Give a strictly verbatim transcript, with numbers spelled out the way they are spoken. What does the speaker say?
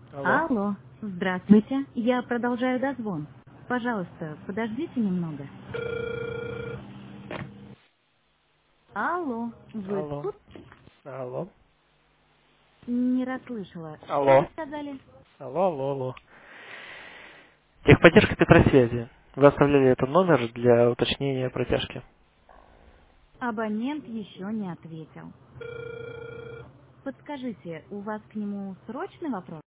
Алло. Алло, здравствуйте. Я продолжаю дозвон. Пожалуйста, подождите немного. Алло, вы Алло. тут? Алло. Не расслышала. Что вы Алло. сказали? Алло, алло, алло. Техподдержка Петросвязи. Вы оставляли этот номер для уточнения протяжки. Абонент еще не ответил. Подскажите, у вас к нему срочный вопрос?